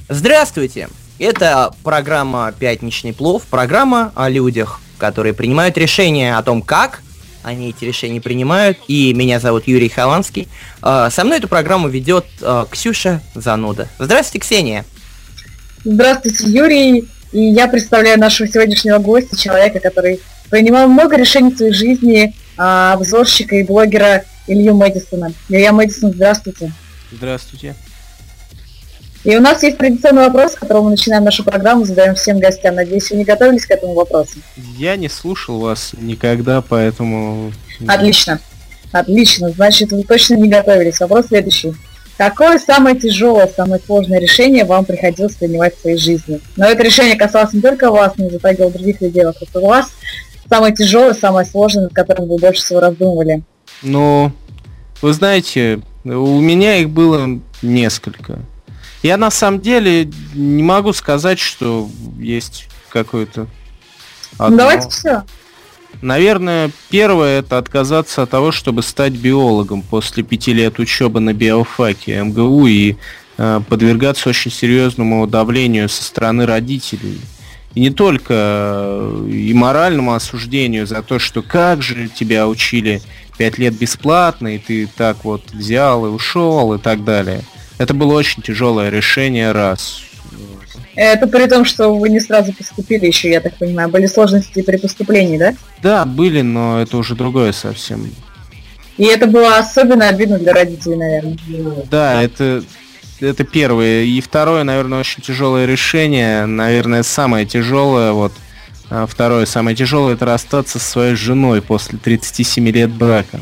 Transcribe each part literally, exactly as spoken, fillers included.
Здравствуйте! Это программа «Пятничный плов», программа о людях, которые принимают решения о том, как они эти решения принимают. И меня зовут Юрий Хованский. Со мной эту программу ведет Ксюша Зануда. Здравствуйте, Ксения! Здравствуйте, Юрий! И я представляю нашего сегодняшнего гостя, человека, который принимал много решений в своей жизни, обзорщика и блогера Илью Мэдисона. Илья Мэдисон, здравствуйте! Здравствуйте! И у нас есть традиционный вопрос, с которого мы начинаем нашу программу, задаем всем гостям. Надеюсь, вы не готовились к этому вопросу? Я не слушал вас никогда, поэтому... Отлично. Отлично. Значит, вы точно не готовились. Вопрос следующий. Какое самое тяжелое, самое сложное решение вам приходилось принимать в своей жизни? Но это решение касалось не только вас, но и затрагивало других людей вокруг вас. Самое тяжелое, самое сложное, над которым вы больше всего раздумывали? Ну, вы знаете, у меня их было несколько. Я на самом деле не могу сказать, что есть какое-то одно. Ну, давайте все. Наверное, первое — это отказаться от того, чтобы стать биологом после пяти лет учебы на биофаке эм гэ у и э, подвергаться очень серьезному давлению со стороны родителей. И не только э, и моральному осуждению за то, что как же тебя учили пять лет бесплатно, и ты так вот взял и ушел и так далее. Это было очень тяжелое решение, раз. Это при том, что вы не сразу поступили еще, я так понимаю. Были сложности при поступлении, да? Да, были, но это уже другое совсем. И это было особенно обидно для родителей, наверное. Да, это, это первое. И второе, наверное, очень тяжелое решение. Наверное, самое тяжелое, вот. Второе, самое тяжелое, это расстаться со своей женой после тридцати семи лет брака.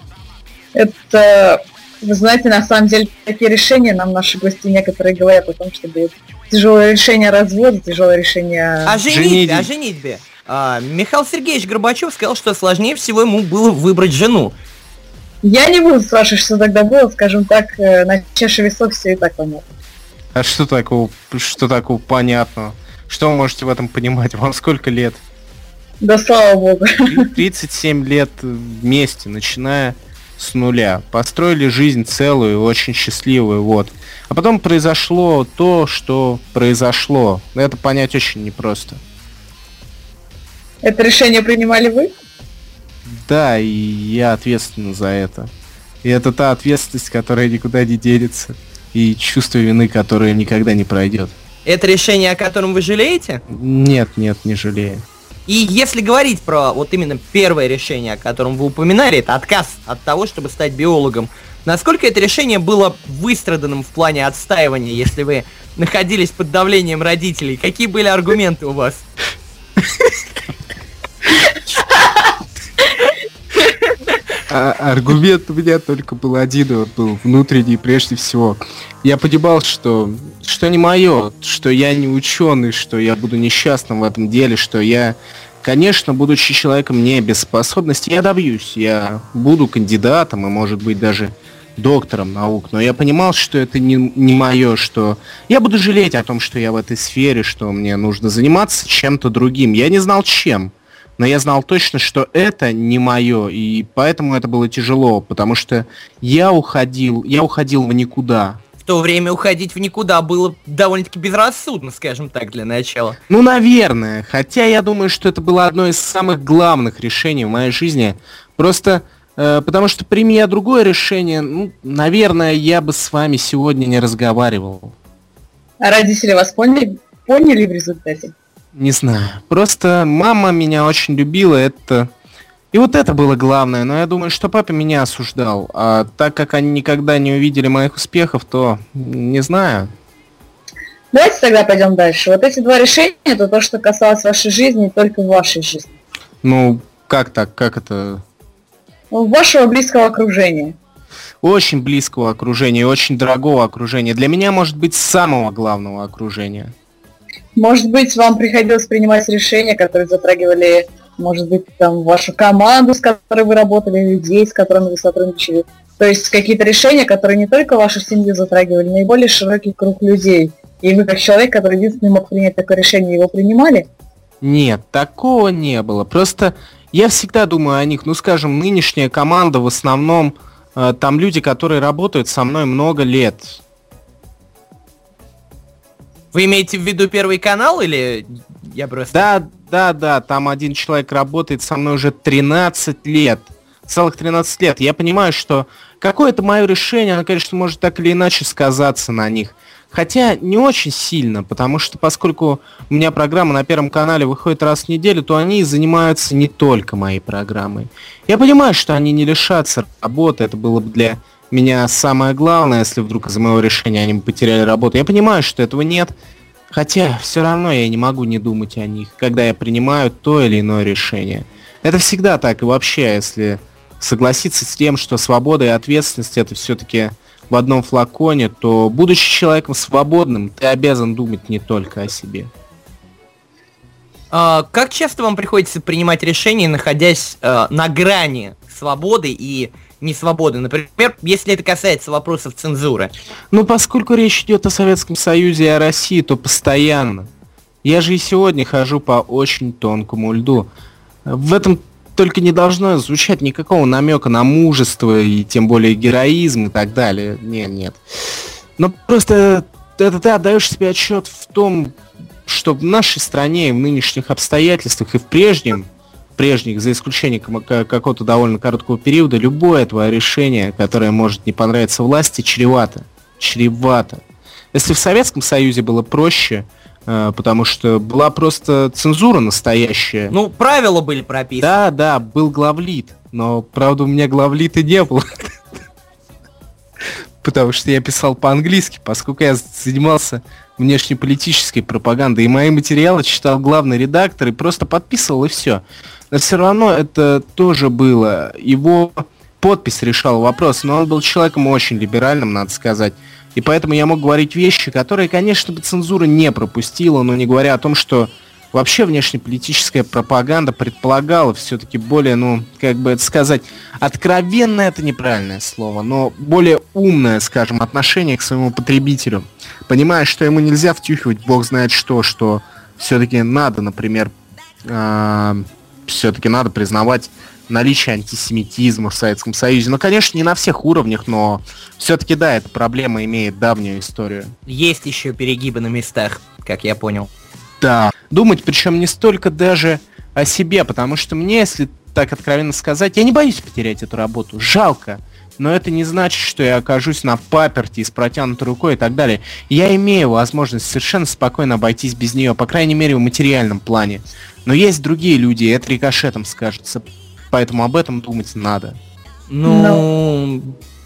Это... Вы знаете, на самом деле, такие решения нам наши гости некоторые говорят о том, что будет тяжелое решение развода, тяжелое решение... О женитьбе, о женитьбе. А, Михаил Сергеевич Горбачев сказал, что сложнее всего ему было выбрать жену. Я не буду спрашивать, что тогда было, скажем так, на чаше весов все и так понятно. А что такого, что такого понятного? Что вы можете в этом понимать? Вам сколько лет? Да слава богу. тридцать семь лет вместе, начиная... с нуля. Построили жизнь целую, очень счастливую, вот. А потом произошло то, что произошло. Это понять очень непросто. Это решение принимали вы? Да, и я ответственен за это. И это та ответственность, которая никуда не денется. И чувство вины, которое никогда не пройдет. Это решение, о котором вы жалеете? Нет, нет, не жалею. И если говорить про вот именно первое решение, о котором вы упоминали, это отказ от того, чтобы стать биологом, насколько это решение было выстраданным в плане отстаивания, если вы находились под давлением родителей? Какие были аргументы у вас? А, аргумент у меня только был один, он был внутренний прежде всего. Я понимал, что, что не мое, что я не ученый, что я буду несчастным в этом деле, что я, конечно, будучи человеком не без способностей, я добьюсь, я буду кандидатом и, может быть, даже доктором наук, но я понимал, что это не, не мое, что я буду жалеть о том, что я в этой сфере, что мне нужно заниматься чем-то другим. Я не знал чем. Но я знал точно, что это не мое, и поэтому это было тяжело, потому что я уходил, я уходил в никуда. В то время уходить в никуда было довольно-таки безрассудно, скажем так, для начала. Ну, наверное, хотя я думаю, что это было одно из самых главных решений в моей жизни. Просто э, потому что прими я другое решение, ну, наверное, я бы с вами сегодня не разговаривал. А родители вас поняли, поняли в результате? Не знаю. Просто мама меня очень любила, это... И вот это было главное, но я думаю, что папа меня осуждал. А так как они никогда не увидели моих успехов, то не знаю. Давайте тогда пойдем дальше. Вот эти два решения, это то, что касалось вашей жизни, только в вашей жизни. Ну, как так? Как это? Ну, вашего близкого окружения. Очень близкого окружения, очень дорогого окружения. Для меня, может быть, самого главного окружения. Может быть, вам приходилось принимать решения, которые затрагивали, может быть, там, вашу команду, с которой вы работали, людей, с которыми вы сотрудничали. То есть какие-то решения, которые не только вашу семью затрагивали, но и более широкий круг людей. И вы, как человек, который единственный мог принять такое решение, его принимали? Нет, такого не было. Просто я всегда думаю о них. Ну, скажем, нынешняя команда в основном, э, там люди, которые работают со мной много лет. Вы имеете в виду Первый канал или я просто... Да, да, да, там один человек работает со мной уже тринадцать лет. Целых тринадцать лет. Я понимаю, что какое-то мое решение, оно, конечно, может так или иначе сказаться на них. Хотя не очень сильно, потому что поскольку у меня программа на Первом канале выходит раз в неделю, то они занимаются не только моей программой. Я понимаю, что они не лишатся работы, это было бы для меня самое главное, если вдруг из-за моего решения они бы потеряли работу. Я понимаю, что этого нет, хотя все равно я не могу не думать о них, когда я принимаю то или иное решение. Это всегда так, и вообще, если согласиться с тем, что свобода и ответственность это все-таки в одном флаконе, то, будучи человеком свободным, ты обязан думать не только о себе. А, как часто вам приходится принимать решения, находясь а, на грани свободы и несвободы? Например, если это касается вопросов цензуры. Ну, поскольку речь идет о Советском Союзе и о России, то постоянно. Я же и сегодня хожу по очень тонкому льду. В этом только не должно звучать никакого намека на мужество и тем более героизм и так далее. Нет, нет. Но просто это ты отдаешь себе отчет в том, что в нашей стране и в нынешних обстоятельствах и в прежнем, прежних, за исключением какого-то довольно короткого периода, любое твое решение, которое может не понравиться власти, чревато. Чревато. Если в Советском Союзе было проще, потому что была просто цензура настоящая. Ну, правила были прописаны. Да, да, был главлит, но, правда, у меня главлита не было. Потому что я писал по-английски, поскольку я занимался внешнеполитической пропагандой, и мои материалы читал главный редактор и просто подписывал, и все. Но все равно это тоже было. Его подпись решала вопрос, но он был человеком очень либеральным, надо сказать. И поэтому я мог говорить вещи, которые, конечно, бы цензура не пропустила, но не говоря о том, что вообще внешнеполитическая пропаганда предполагала все-таки более, ну, как бы это сказать, откровенное, это неправильное слово, но более умное, скажем, отношение к своему потребителю. Понимая, что ему нельзя втюхивать бог знает что, что все-таки надо, например, э- все-таки надо признавать наличие антисемитизма в Советском Союзе. Ну, конечно, не на всех уровнях, но все-таки, да, эта проблема имеет давнюю историю. Есть еще перегибы на местах, как я понял. Да. Думать, причем не столько даже о себе, потому что мне, если так откровенно сказать, я не боюсь потерять эту работу. Жалко. Но это не значит, что я окажусь на паперти с протянутой рукой и так далее. Я имею возможность совершенно спокойно обойтись без нее, по крайней мере, в материальном плане. Но есть другие люди, и это рикошетом скажется. Поэтому об этом думать надо. Ну...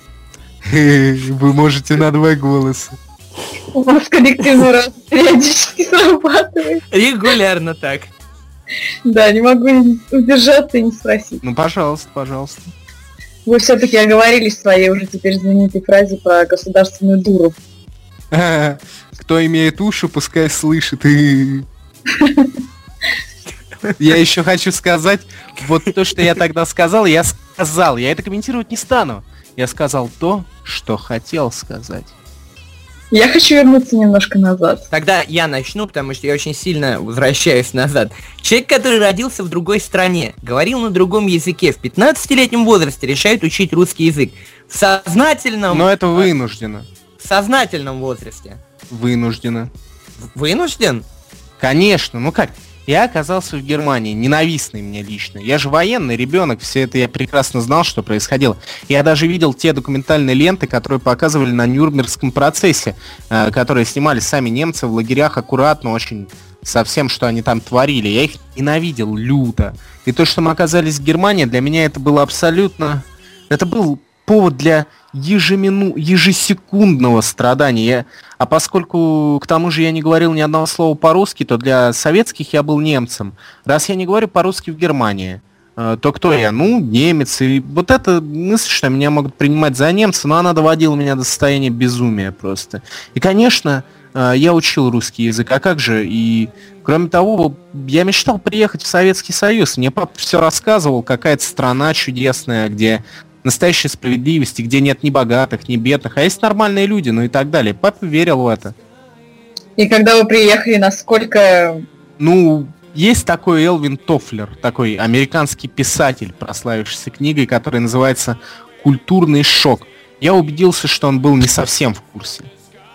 Вы можете на два голоса. У вас коллективный рост периодически срабатывает. Регулярно так. Да, не могу удержаться и не спросить. Ну, пожалуйста, пожалуйста. Вы все-таки оговорились в своей уже теперь знаменитой фразе про государственную дуру. Кто имеет уши, пускай слышит. Я еще хочу сказать, вот то, что я тогда сказал, я сказал. Я это комментировать не стану. Я сказал то, что хотел сказать. Я хочу вернуться немножко назад. Тогда я начну, потому что я очень сильно возвращаюсь назад. Человек, который родился в другой стране, говорил на другом языке, в пятнадцатилетнем возрасте решает учить русский язык. В сознательном... Но это вынуждено. В сознательном возрасте. Вынуждено. Вынужден? Конечно, ну как? Я оказался в Германии, ненавистный мне лично. Я же военный ребенок, все это я прекрасно знал, что происходило. Я даже видел те документальные ленты, которые показывали на Нюрнбергском процессе, э, которые снимали сами немцы в лагерях аккуратно, очень со всем, что они там творили. Я их ненавидел люто. И то, что мы оказались в Германии, для меня это было абсолютно... Это был повод для ежемину... ежесекундного страдания. Я... А поскольку, к тому же, я не говорил ни одного слова по-русски, то для советских я был немцем. Раз я не говорю по-русски в Германии, то кто я? Ну, немец. И вот эта мысль, что меня могут принимать за немца, но она доводила меня до состояния безумия просто. И, конечно, я учил русский язык, а как же? И, кроме того, я мечтал приехать в Советский Союз. Мне папа все рассказывал, какая-то страна чудесная, где... настоящей справедливости, где нет ни богатых, ни бедных, а есть нормальные люди, ну и так далее. Папа верил в это. И когда вы приехали, насколько... Ну, есть такой Элвин Тофлер, такой американский писатель, прославившийся книгой, которая называется «Культурный шок». Я убедился, что он был не совсем в курсе.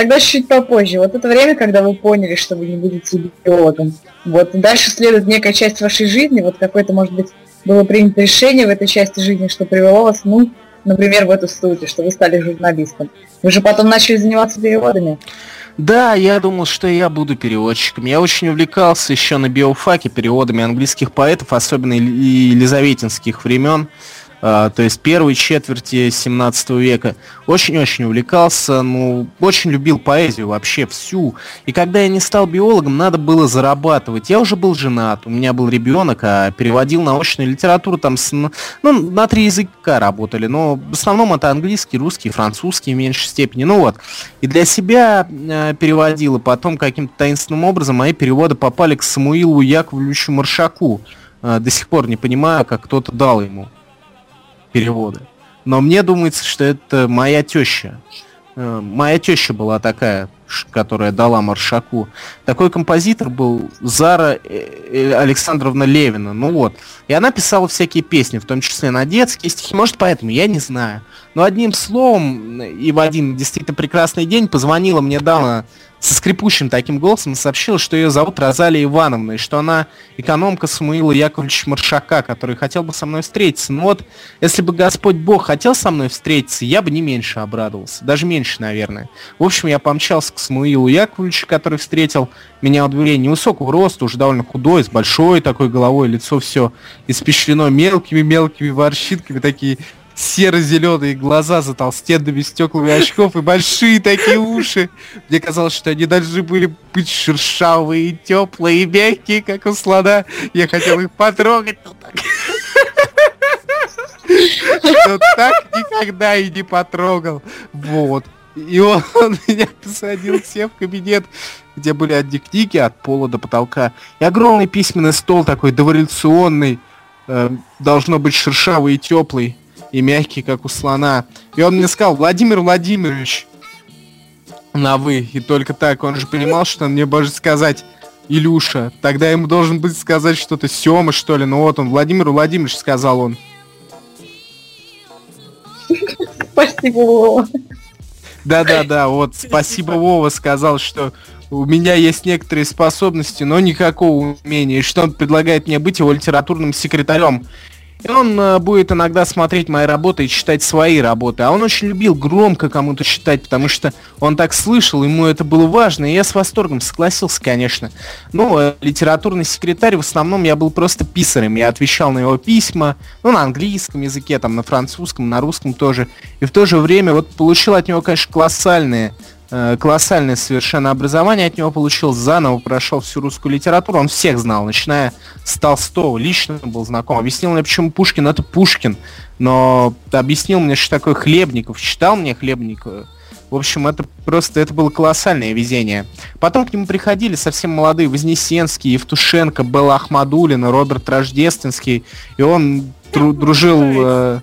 тогда чуть попозже. Вот это время, когда вы поняли, что вы не будете биологом. Вот. И дальше следует некая часть вашей жизни. Вот какое-то, может быть, было принято решение в этой части жизни, что привело вас, ну, например, в эту студию, что вы стали журналистом. Вы же потом начали заниматься переводами. Да, я думал, что я буду переводчиком. Я очень увлекался еще на биофаке переводами английских поэтов, особенно елизаветинских времен. Uh, то есть первой четверти семнадцатого века. Очень-очень увлекался, ну, очень любил поэзию вообще всю. И когда я не стал биологом, надо было зарабатывать. Я уже был женат, у меня был ребенок, а переводил научную литературу там с, ну, на три языка работали, но в основном это английский, русский, французский в меньшей степени. Ну вот. И для себя э, переводил, и потом каким-то таинственным образом мои переводы попали к Самуилу Яковлевичу Маршаку. Э, до сих пор не понимаю, как кто-то дал ему переводы. Но мне думается, что это моя теща. Моя теща была такая, которая дала Маршаку. Такой композитор был Зара Александровна Левина. Ну вот. И она писала всякие песни, в том числе на детские стихи. Может, поэтому, я не знаю. Но одним словом, и в один действительно прекрасный день позвонила мне дама со скрипучим таким голосом и сообщила, что ее зовут Розалия Ивановна, и что она экономка Самуила Яковлевича Маршака, который хотел бы со мной встретиться. Ну вот, если бы Господь Бог хотел со мной встретиться, я бы не меньше обрадовался. Даже меньше, наверное. В общем, я помчался к Самуилу Яковлевичу, который встретил меня во дворе невысокого роста, уже довольно худой, с большой такой головой, лицо все испещрено мелкими-мелкими морщинками, такие серо-зеленые глаза за толстенными стеклами очков и большие такие уши. Мне казалось, что они должны были быть шершавые, теплые и мягкие, как у слона. Я хотел их потрогать, но так... Но так никогда и не потрогал. Вот. И он, он меня посадил все в кабинет, где были одни книги от пола до потолка. И огромный письменный стол такой дореволюционный, э, должно быть шершавый и теплый, и мягкий, как у слона. И он мне сказал: Владимир Владимирович, на вы. И только так. Он же понимал, что он мне может сказать Илюша. Тогда ему должен быть сказать что-то Сёма, что ли. Ну вот он, Владимир Владимирович, сказал он. Спасибо, Вова. Да-да-да, вот спасибо, Вова сказал, что у меня есть некоторые способности, но никакого умения. И что он предлагает мне быть его литературным секретарем. И он э, будет иногда смотреть мои работы и читать свои работы. А он очень любил громко кому-то читать, потому что он так слышал, ему это было важно. И я с восторгом согласился, конечно. Ну, э, литературный секретарь, в основном я был просто писарем. Я отвечал на его письма, ну, на английском языке, там, на французском, на русском тоже. И в то же время вот получил от него, конечно, колоссальные... колоссальное совершенно образование от него получил, заново прошел всю русскую литературу, он всех знал, начиная с Толстого, лично был знаком, объяснил мне, почему Пушкин это Пушкин, но объяснил мне, что такое Хлебников, читал мне Хлебникова. В общем, это просто, это было колоссальное везение. Потом к нему приходили совсем молодые Вознесенский, Евтушенко, Белла Ахмадулина, Роберт Рождественский, и он дру- дружил, э,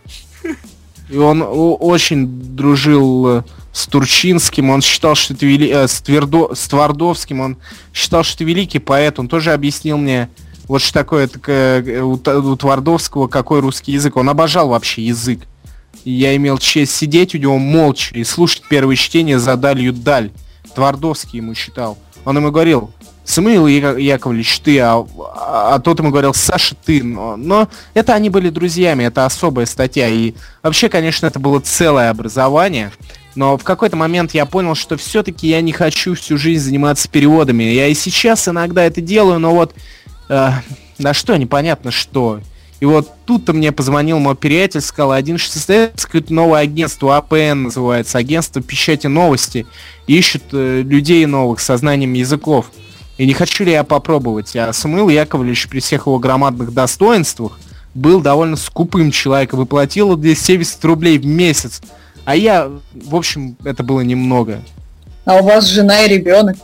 и он о- очень дружил с Турчинским, он считал, что это вели... э, с, Твердо... с Твардовским, он считал, что это великий поэт, он тоже объяснил мне, вот что такое такое, у, у Твардовского, какой русский язык, он обожал вообще язык. И я имел честь сидеть у него молча и слушать первое чтение за далью даль. Твардовский ему читал. Он ему говорил: Самуил Яковлевич, ты, а, а, а тот ему говорил: Саша, ты. Но, но это они были друзьями, это особая статья. И вообще, конечно, это было целое образование. Но в какой-то момент я понял, что все-таки я не хочу всю жизнь заниматься переводами. Я и сейчас иногда это делаю, но вот э, на что, непонятно что. И вот тут-то мне позвонил мой приятель, сказал: один шестьдесят какое-то новое агентство, АПН называется, агентство печати новости, ищут э, людей новых со знанием языков. И не хочу ли я попробовать? А Самуил Яковлевич при всех его громадных достоинствах был довольно скупым человеком и платил двести семьдесят рублей в месяц. А я, в общем, это было немного. А у вас жена и ребенок?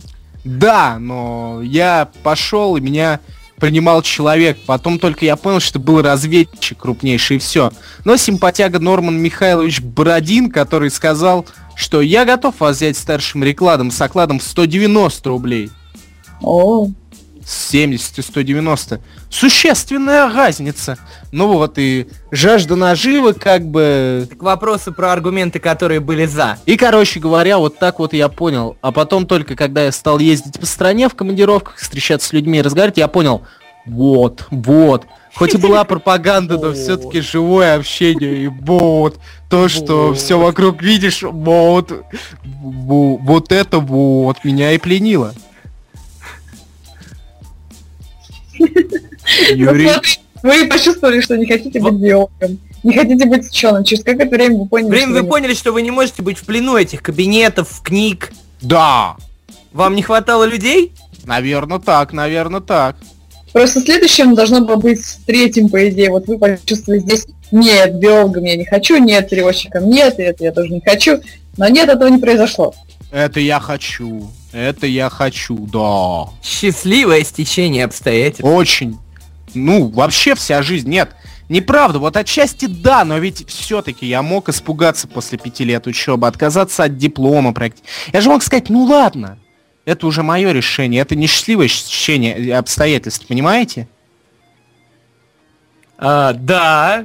Да, но я пошел, и меня принимал человек. Потом только я понял, что был разведчик крупнейший, и все. Но симпатяга Норман Михайлович Бородин, который сказал, что я готов вас взять старшим рекладом с окладом в сто девяносто рублей. О. семьдесят и сто девяносто. Существенная разница. Ну вот, и жажда наживы как бы... Так вопросы про аргументы, которые были за. И, короче говоря, вот так вот я понял. А потом только, когда я стал ездить по стране в командировках, встречаться с людьми и разговаривать, я понял, вот, вот. Хоть и была пропаганда, но все-таки живое общение. И вот, то, что все вокруг видишь, вот, вот это вот меня и пленило. Юрий... Вы почувствовали, что не хотите быть биологом, не хотите быть ученым. Через какое-то время вы поняли, Время что вы поняли, что вы не можете быть в плену этих кабинетов, книг. Да. Вам не хватало людей? Наверное, так, наверное, так. Просто следующим должно было быть третьим, по идее. Вот вы почувствовали здесь, нет, биологом я не хочу, нет, переводчиком нет, и это я тоже не хочу. Но нет, этого не произошло. Это я хочу. Это я хочу, да. Счастливое стечение обстоятельств. Очень. Ну, вообще вся жизнь. Нет, неправда. Вот отчасти да, но ведь все-таки я мог испугаться после пяти лет учебы, отказаться от диплома. Проект. Я же мог сказать, ну ладно, это уже мое решение. Это не счастливое стечение обстоятельств, понимаете? А, да.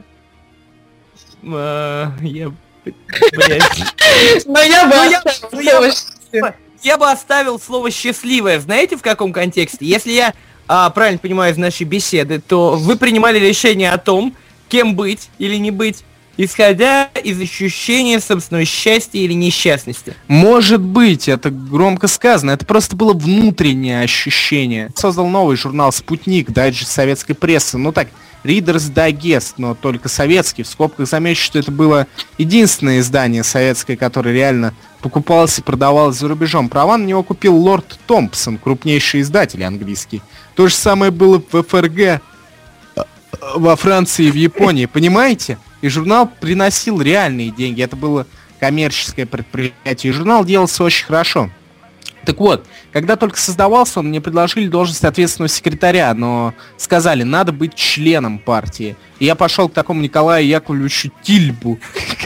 А, я... Блядь. Но я бы Ну, я- оставила ну, я слово бы- «счастье». Я бы оставил слово «счастливое». Знаете, в каком контексте? Если я а, правильно понимаю из нашей беседы, то вы принимали решение о том, кем быть или не быть, исходя из ощущения собственного счастья или несчастности. Может быть, это громко сказано, это просто было внутреннее ощущение. Создал новый журнал «Спутник», дайджест советской прессы, ну так, Reader's Digest, но только советский. В скобках замечу, что это было единственное издание советское, которое реально покупалось и продавалось за рубежом. Права на него купил лорд Томпсон, крупнейший издатель английский. То же самое было в эф эр гэ, во Франции и в Японии, понимаете? И журнал приносил реальные деньги, это было коммерческое предприятие, и журнал делался очень хорошо. Так вот, когда только создавался он, мне предложили должность ответственного секретаря, но сказали, надо быть членом партии. И я пошел к такому Николаю Яковлевичу Тильбу,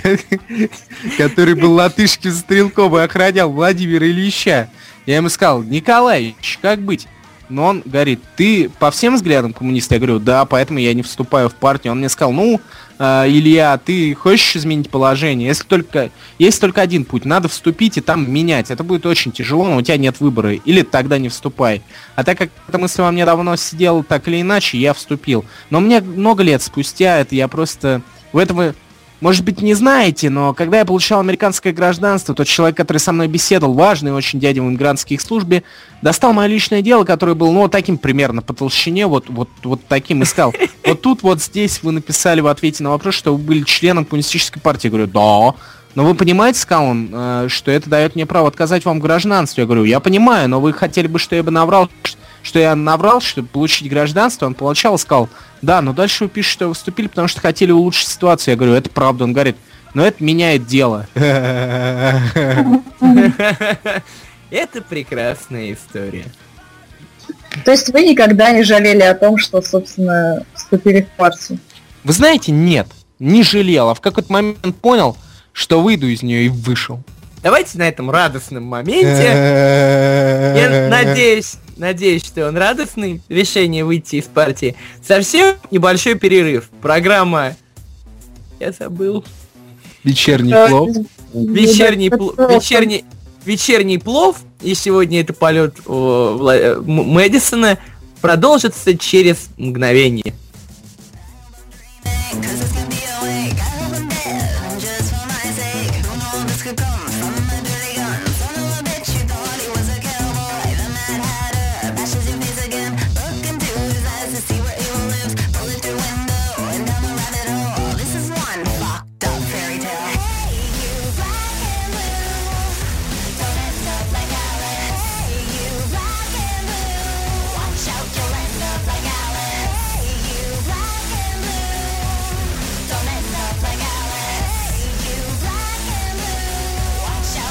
который был латышским стрелком и охранял Владимира Ильича. Я ему сказал, Николай, как быть? Но он говорит, ты по всем взглядам коммунист? Я говорю, да, поэтому я не вступаю в партию. Он мне сказал, ну, э, Илья, ты хочешь изменить положение? Если только, есть только один путь, надо вступить и там менять. Это будет очень тяжело, но у тебя нет выбора. Или тогда не вступай. А так как эта мысль во мне давно сидела, так или иначе, я вступил. Но мне много лет спустя, это я просто... В этом... Может быть, не знаете, но когда я получал американское гражданство, тот человек, который со мной беседовал, важный очень дядя в иммигрантской службе, достал мое личное дело, которое было, ну, вот таким примерно по толщине, вот, вот, вот таким, и сказал, вот тут вот здесь вы написали в ответе на вопрос, что вы были членом коммунистической партии. Я говорю, да. Но вы понимаете, сказал он, э, что это дает мне право отказать вам в гражданстве. Я говорю, я понимаю, но вы хотели бы, что я бы наврал, что я наврал, чтобы получить гражданство. Он получал и сказал, да, но дальше вы пишете, что вы вступили, потому что хотели улучшить ситуацию. Я говорю, это правда. Он говорит, но это меняет дело. Это прекрасная история. То есть вы никогда не жалели о том, что, собственно, вступили в партию? Вы знаете, нет, не жалел, а в какой-то момент понял, что выйду из нее и вышел. Давайте на этом радостном моменте. Я надеюсь, надеюсь, что он радостный. Решение выйти из партии. Совсем небольшой перерыв. Программа... Я забыл. Вечерний плов. Вечерний, пл... вечерний, вечерний плов. И сегодня это полет о, Вла... М- Мэдисона. Продолжится через мгновение. Watch out.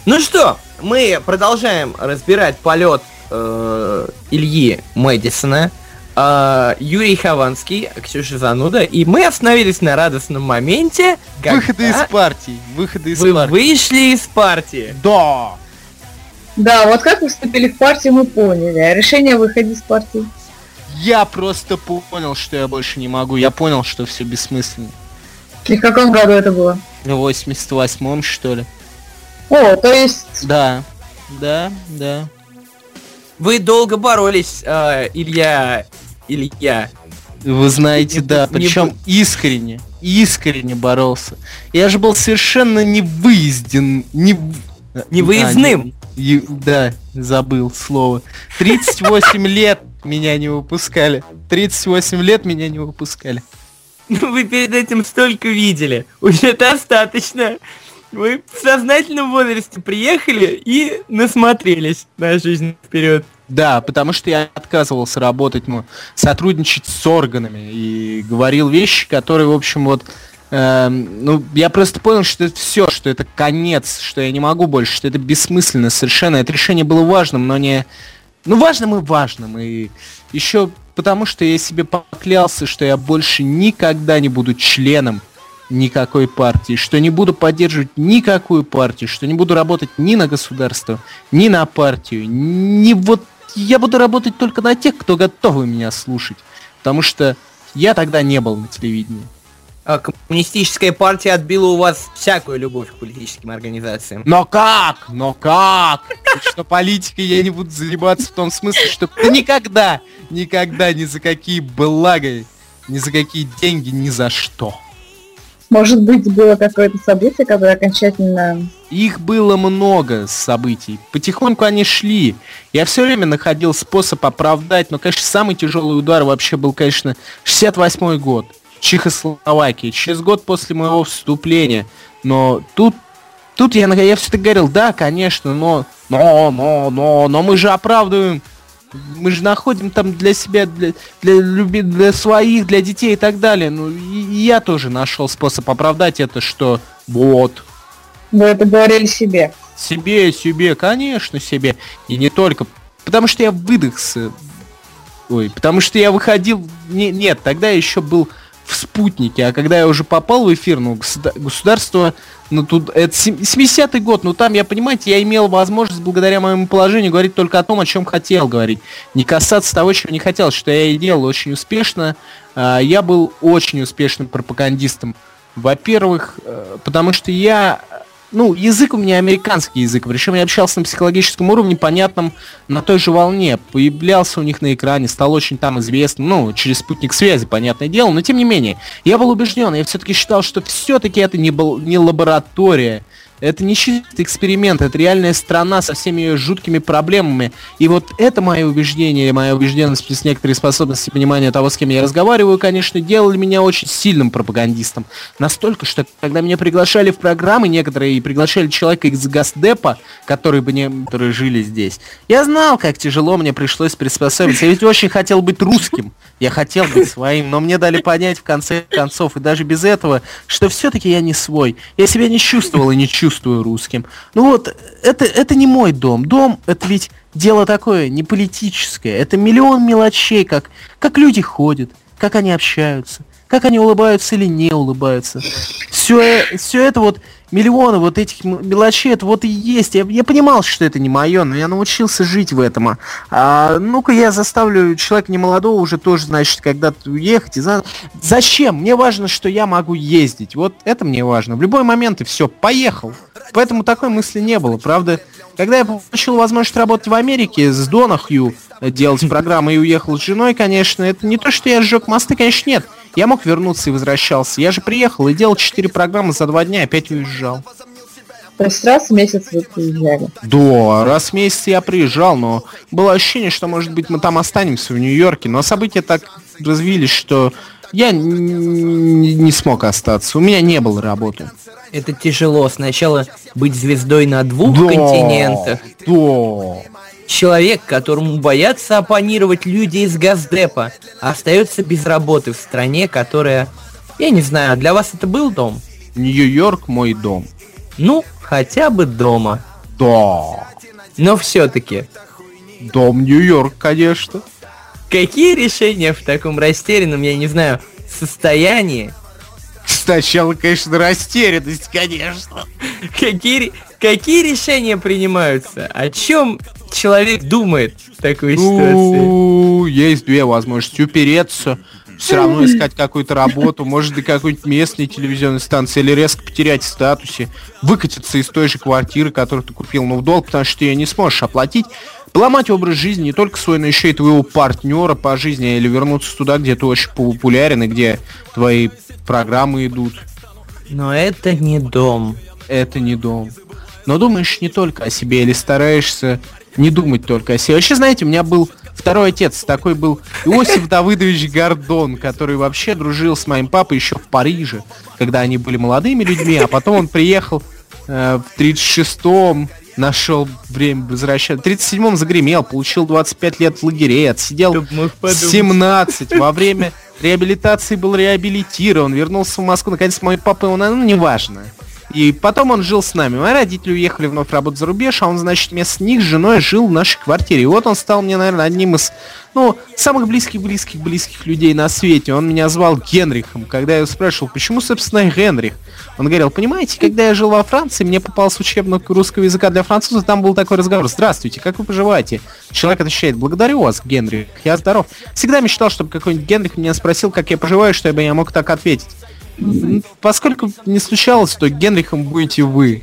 Ну что, мы продолжаем разбирать полет э, Ильи Мэдисона, э, Юрий Хованский, Ксюша Зануда, и мы остановились на радостном моменте, Выходы из партии. Выходы из вы партии. вышли из партии. Да. Да, вот как вы вступили в партию, мы поняли. А решение выходить из партии? Я просто понял, что я больше не могу. Я понял, что все бессмысленно. И в каком году это было? В восемьдесят восьмом, что ли? О, то есть... Да. Да, да. Вы долго боролись, э, Илья... Илья. Вы знаете, Не да, бу- не причем бу- искренне, искренне боролся. Я же был совершенно не выезден, не... в- Невыездным. А, не- и- да, забыл слово. тридцать восемь лет меня не выпускали. тридцать восемь лет меня не выпускали. Ну, вы перед этим столько видели. Уже достаточно. Вы в сознательном возрасте приехали и насмотрелись на жизнь вперед. Да, потому что я отказывался работать, ну, сотрудничать с органами и говорил вещи, которые, в общем, вот, эм, ну, я просто понял, что это все, что это конец, что я не могу больше, что это бессмысленно совершенно. Это решение было важным, но не, ну, важным и важным, и еще потому, что я себе поклялся, что я больше никогда не буду членом никакой партии, что не буду поддерживать никакую партию, что не буду работать ни на государство, ни на партию, ни вот я буду работать только на тех, кто готовы меня слушать, потому что я тогда не был на телевидении. А коммунистическая партия отбила у вас всякую любовь к политическим организациям. Но как? Но как? И что политикой я не буду заниматься в том смысле, что ты никогда, никогда ни за какие блага, ни за какие деньги, ни за что. Может быть, было какое-то событие, которое окончательно... Их было много событий. Потихоньку они шли. Я все время находил способ оправдать, но, конечно, самый тяжелый удар вообще был, конечно, шестьдесят восьмой год. Чехословакия. Через год после моего вступления. Но тут, тут я, я все-таки говорил, да, конечно, но, но, но, но, но мы же оправдываем. Мы же находим там для себя, для, для, люби, для своих, для детей и так далее. Ну, и, и я тоже нашел способ оправдать это, что вот. Вы это говорили себе. Себе, себе, конечно, себе. И не только. Потому что я выдохся. Ой, потому что я выходил... Не, нет, тогда я еще был в «Спутнике», а когда я уже попал в эфир, ну, государство, ну, тут, это семидесятый год, ну, там, я, понимаете, я имел возможность, благодаря моему положению, говорить только о том, о чем хотел говорить. Не касаться того, чего не хотел, что я и делал очень успешно. Я был очень успешным пропагандистом. Во-первых, потому что я... Ну, язык у меня американский язык, причем я общался на психологическом уровне, понятном, на той же волне. Появлялся у них на экране, стал очень там известным, ну, через спутник связи, понятное дело, но тем не менее, я был убежден, я все-таки считал, что все-таки это не, был, не лаборатория, это не чистый эксперимент, это реальная страна со всеми ее жуткими проблемами. И вот это мое убеждение, моя убежденность плюс некоторые способности понимания того, с кем я разговариваю, конечно, делали меня очень сильным пропагандистом. Настолько, что когда меня приглашали в программы некоторые, и приглашали человека из Госдепа, которые бы не, которые жили здесь, я знал, как тяжело мне пришлось приспособиться. Я ведь очень хотел быть русским, я хотел быть своим, но мне дали понять в конце концов, и даже без этого, что все-таки я не свой. Я себя не чувствовал и не чувствую. чувствую русским. Ну вот, это, это не мой дом. Дом, это ведь дело такое, не политическое. Это миллион мелочей, как, как люди ходят, как они общаются, как они улыбаются или не улыбаются. Все, все это вот, миллионы вот этих мелочей, это вот и есть. Я, я понимал, что это не мое, но я научился жить в этом. А, ну-ка я заставлю человека немолодого уже тоже, значит, когда-то уехать. И за... Зачем? Мне важно, что я могу ездить. Вот это мне важно. В любой момент и все, поехал. Поэтому такой мысли не было. Правда, когда я получил возможность работать в Америке с Донахью, делать программы и уехал с женой, конечно, это не то, что я сжег мосты, конечно, нет. Я мог вернуться и возвращался. Я же приехал и делал четыре программы за два дня, опять уезжал. То есть раз в месяц вы приезжали? Да, раз в месяц я приезжал, но было ощущение, что, может быть, мы там останемся в Нью-Йорке, но события так развились, что я не смог остаться. У меня не было работы. Это тяжело. Сначала быть звездой на двух да, континентах. Да. Человек, которому боятся оппонировать люди из Госдепа, остается без работы в стране, которая... Я не знаю, для вас это был дом? Нью-Йорк мой дом. Ну, хотя бы дома. Да. Но все-таки. Дом Нью-Йорк, конечно. Какие решения в таком растерянном, я не знаю, состоянии? Сначала, конечно, растерянность, конечно. Какие, какие решения принимаются? О чем человек думает в такой ситуации? Ну, есть две возможности. Упереться, все равно искать какую-то работу, может, до какой-нибудь местной телевизионной станции, или резко потерять в статусе, выкатиться из той же квартиры, которую ты купил, но в долг, потому что ты ее не сможешь оплатить, поломать образ жизни не только свой, но еще и твоего партнера по жизни, или вернуться туда, где ты очень популярен, и где твои программы идут. Но это не дом. Это не дом. Но думаешь не только о себе, или стараешься не думать только о себе. Вообще, знаете, у меня был второй отец, такой был Иосиф Давыдович Гордон, который вообще дружил с моим папой еще в Париже, когда они были молодыми людьми, а потом он приехал э, в тридцать шестом, нашел время возвращаться, в тридцать седьмом загремел, получил двадцать пять лет в лагере, отсидел семнадцать, во время реабилитации был реабилитирован, вернулся в Москву, наконец мой папа, он, ну, неважно. И потом он жил с нами. Мои родители уехали вновь работать за рубеж, а он, значит, вместо них с женой жил в нашей квартире. И вот он стал мне, наверное, одним из, ну, самых близких-близких-близких людей на свете. Он меня звал Генрихом. Когда я его спрашивал, почему, собственно, Генрих? Он говорил, понимаете, когда я жил во Франции, мне попался учебник русского языка для французов, там был такой разговор. Здравствуйте, как вы поживаете? Человек отвечает, благодарю вас, Генрих, я здоров. Всегда мечтал, чтобы какой-нибудь Генрих меня спросил, как я поживаю, чтобы я мог так ответить. Поскольку не случалось, то Генрихом будете вы.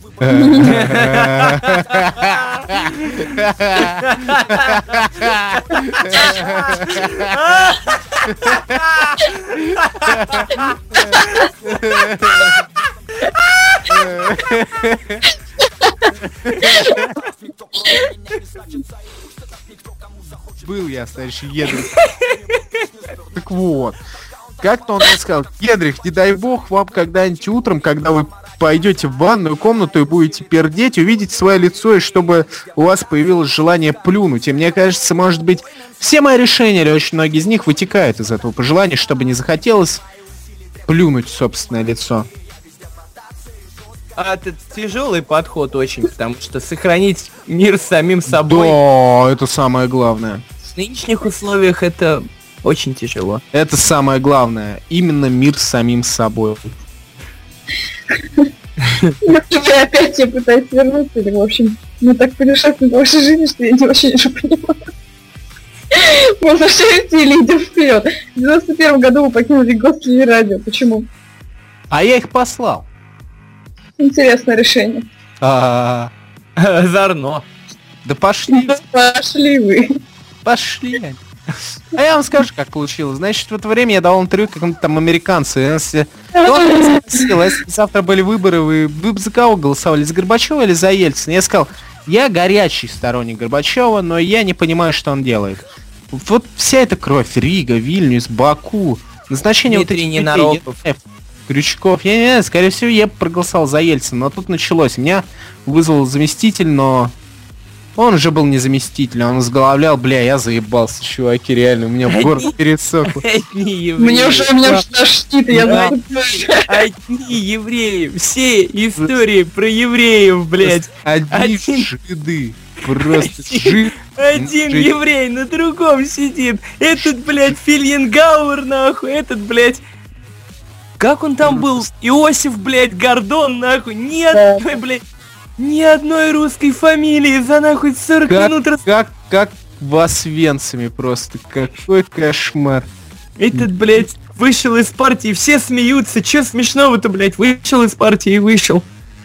Был я, настоящий Генрих. Так вот. Как-то он мне сказал, Генрих, не дай бог вам когда-нибудь утром, когда вы пойдете в ванную комнату и будете пердеть, увидеть свое лицо, и чтобы у вас появилось желание плюнуть. И мне кажется, может быть, все мои решения, или очень многие из них, вытекают из этого пожелания, чтобы не захотелось плюнуть в собственное лицо. А это тяжелый подход очень, потому что сохранить мир с самим собой... Да, это самое главное. В нынешних условиях это... очень тяжело. Это самое главное. Именно мир с самим собой. Вы опять я пытаюсь вернуться, или, в общем, мы так путешествуем по вашей жизни, что я не очень уже понимаю. Мы возвращаемся или идем вперед? В девяносто первом году вы покинули Гостли радио. Почему? А я их послал. Интересное решение. А, Озорно. Да пошли. Пошли вы. Пошли. А я вам скажу, как получилось. Значит, в это время я давал интервью какому-то там американцу. Если, он спросил, если завтра были выборы, вы, вы бы за кого голосовали? За Горбачева или за Ельцина? Я сказал, я горячий сторонник Горбачева, но я не понимаю, что он делает. Вот вся эта кровь, Рига, Вильнюс, Баку, назначение Дмитрий вот этих Ненароков. людей, Крючков, я не знаю, скорее всего, я проголосовал за Ельцина, но тут началось. Меня вызвал заместитель, но... Он уже был не заместитель, он возглавлял, бля, я заебался, чуваки, реально, у меня в горле пересохло. Мне уже, меня уже тошнит, я знаю. Одни евреи, все истории про евреев, блядь. Одни жиды, просто жид. Один еврей на другом сидит. Этот, блядь, Фельенгауэр, нахуй, этот, блядь... Как он там был? Иосиф, блядь, Гордон, нахуй, ни одной, блядь... Ни одной русской фамилии за нахуй сорок как, минут раз... Как, как в Освенциме просто, какой кошмар. Этот, блядь, вышел из партии, все смеются, чё смешного-то, блядь, вышел из партии и вышел.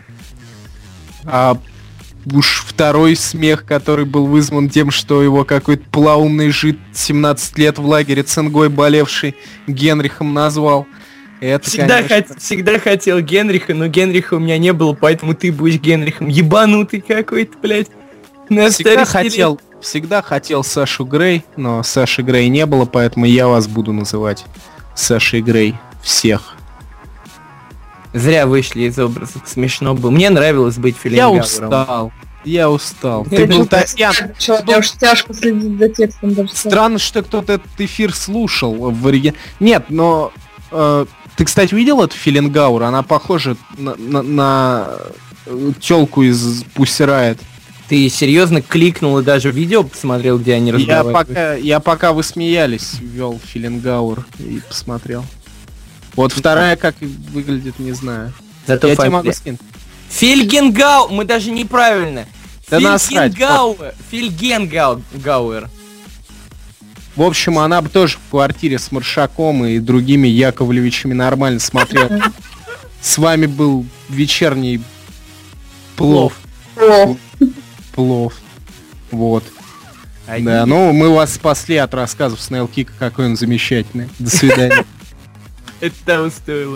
А уж второй смех, который был вызван тем, что его какой-то полоумный жид семнадцать лет в лагере цингой болевший Генрихом назвал. Это, всегда, конечно... хот- всегда хотел Генриха, но Генриха у меня не было, поэтому ты будешь Генрихом. Ебанутый какой-то, блядь. На всегда хотел, всегда хотел Сашу Грей, но Саши Грей не было, поэтому я вас буду называть Сашей Грей всех. Зря вышли из образа, смешно было. Мне нравилось быть Фельенгауэром. Я устал. Я устал. Я Ты был, чё-то- Татьяна. Чё, мне уж тяжко следить за текстом даже. Странно, что кто-то этот эфир слушал в оригинале. Нет, но... э, ты, кстати, видел эту Фельенгауэр? Она похожа на, на, на телку из Pussy Riot. Ты серьезно кликнул и даже видео посмотрел, где они Я разговаривают? пока, я пока вы смеялись, ввел Филингауэр и посмотрел. Вот вторая, как выглядит, не знаю. Зато я тебе фамилия. могу скинуть. Фильгенгау, мы даже неправильно. Да насрать. Фильгенгауэр. Фильгенгауэр. В общем, она бы тоже в квартире с Маршаком и другими Яковлевичами нормально смотрела. С вами был вечерний плов. Плов. Плов. Вот. Один. Да, ну мы вас спасли от рассказов Снейлкика, какой он замечательный. До свидания. Это того стоило.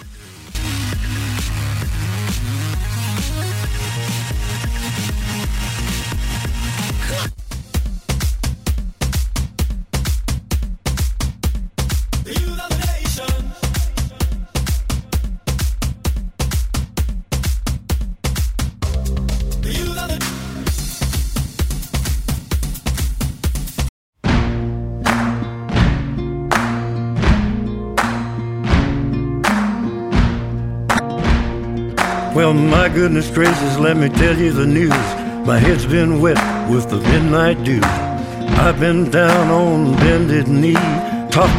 Well, my goodness gracious, let me tell you the news. My head's been wet with the midnight dew. I've been down on bended knee, talked